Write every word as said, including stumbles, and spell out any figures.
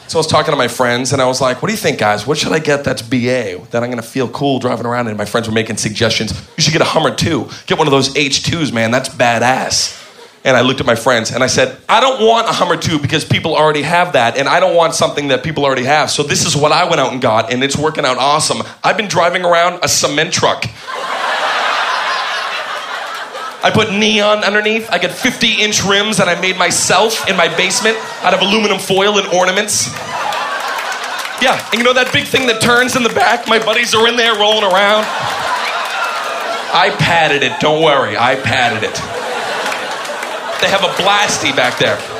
So I was talking to my friends, and I was like, what do you think, guys? What should I get that's B A, that I'm going to feel cool driving around? And my friends were making suggestions. You should get a Hummer two. Get one of those H twos, man. That's badass. And I looked at my friends, and I said, I don't want a Hummer two because people already have that, and I don't want something that people already have. So this is what I went out and got, and it's working out awesome. I've been driving around a cement truck. I put neon underneath. I got fifty-inch rims that I made myself in my basement out of aluminum foil and ornaments. Yeah, and you know that big thing that turns in the back? My buddies are in there rolling around. I padded it, don't worry. I padded it. They have a blasty back there.